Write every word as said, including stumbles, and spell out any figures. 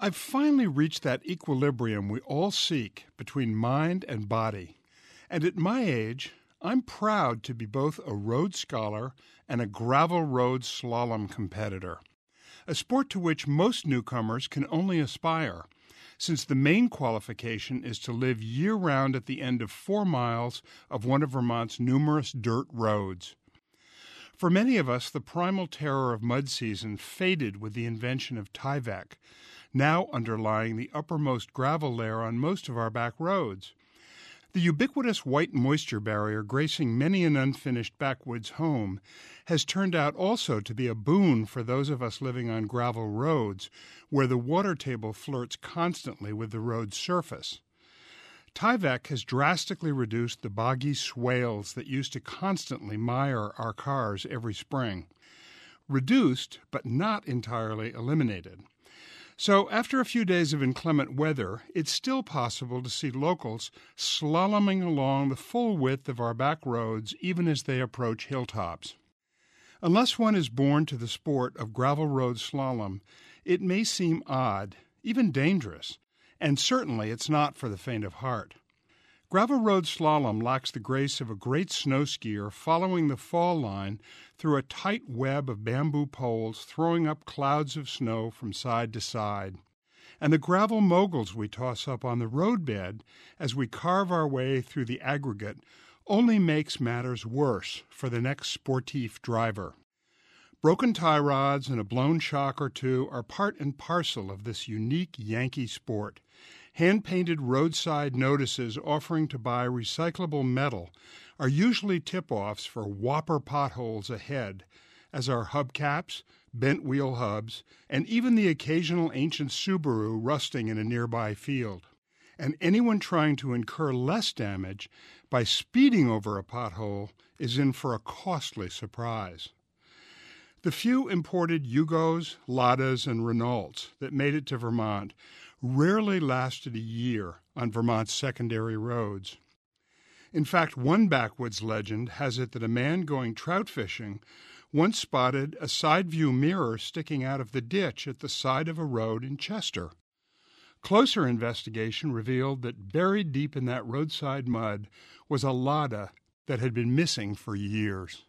I've finally reached that equilibrium we all seek between mind and body. And at my age, I'm proud to be both a Rhodes Scholar and a gravel road slalom competitor, a sport to which most newcomers can only aspire, since the main qualification is to live year-round at the end of four miles of one of Vermont's numerous dirt roads. For many of us, the primal terror of mud season faded with the invention of Tyvek, now underlying the uppermost gravel layer on most of our back roads. The ubiquitous white moisture barrier gracing many an unfinished backwoods home has turned out also to be a boon for those of us living on gravel roads, where the water table flirts constantly with the road's surface. Tyvek has drastically reduced the boggy swales that used to constantly mire our cars every spring. Reduced, but not entirely eliminated. So after a few days of inclement weather, it's still possible to see locals slaloming along the full width of our back roads even as they approach hilltops. Unless one is born to the sport of gravel road slalom, it may seem odd, even dangerous, and certainly it's not for the faint of heart. Gravel road slalom lacks the grace of a great snow skier following the fall line through a tight web of bamboo poles throwing up clouds of snow from side to side. And the gravel moguls we toss up on the roadbed as we carve our way through the aggregate only makes matters worse for the next sportif driver. Broken tie rods and a blown shock or two are part and parcel of this unique Yankee sport. Hand-painted roadside notices offering to buy recyclable metal are usually tip-offs for whopper potholes ahead, as are hubcaps, bent wheel hubs, and even the occasional ancient Subaru rusting in a nearby field. And anyone trying to incur less damage by speeding over a pothole is in for a costly surprise. The few imported Yugos, Ladas, and Renaults that made it to Vermont rarely lasted a year on Vermont's secondary roads. In fact, one backwoods legend has it that a man going trout fishing once spotted a side view mirror sticking out of the ditch at the side of a road in Chester. Closer investigation revealed that buried deep in that roadside mud was a Lada that had been missing for years.